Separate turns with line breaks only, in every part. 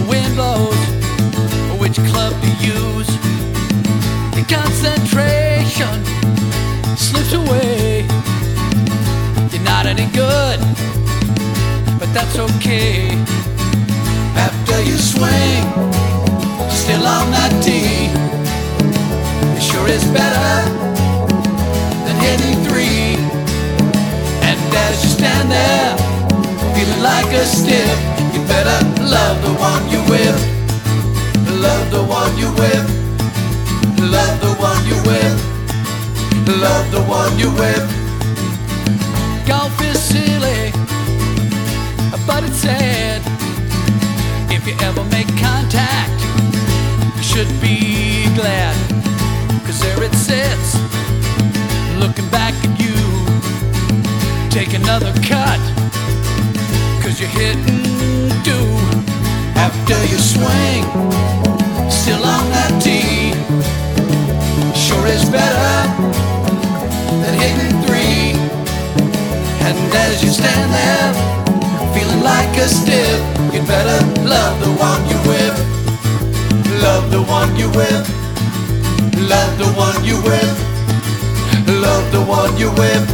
the wind blows, or which club to use. Your concentration slips away. You're not any good, but that's okay. After you swing, still on that tee, it sure is better than hitting three. And as you stand there, feeling like a stiff, you better love the one you with. Love the one you with. Love the one you with. Love the one you with. Golf is silly, but it's sad. If you ever make contact, you should be glad, 'cause there it sits, looking back at you. Take another cut, 'cause you're hitting due. After you swing, still on that tee, sure is better than hitting three. And as you stand there, feeling like a stiff, you'd better love the one you with. Love the one you with. Love the one you with. Love the one you with.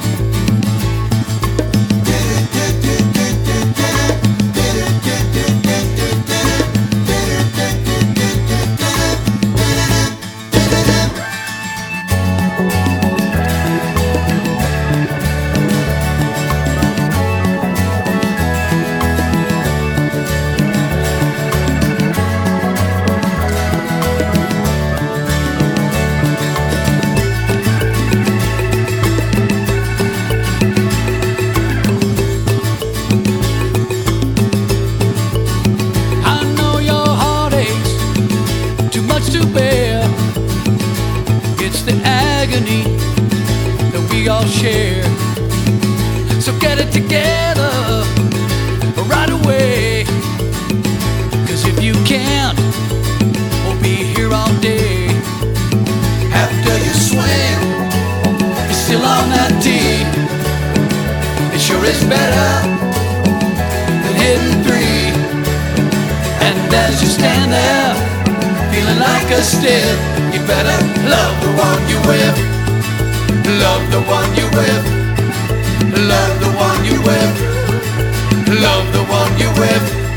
To bear, it's the agony that we all share. So get it together right away, 'cause if you can't, we'll be here all day. After you swing, you're still on that tee, it sure is better than hitting three. And as you stand there, feeling like a stiff, you better love the one you with. Love the one you with. Love the one you with. Love the one you with.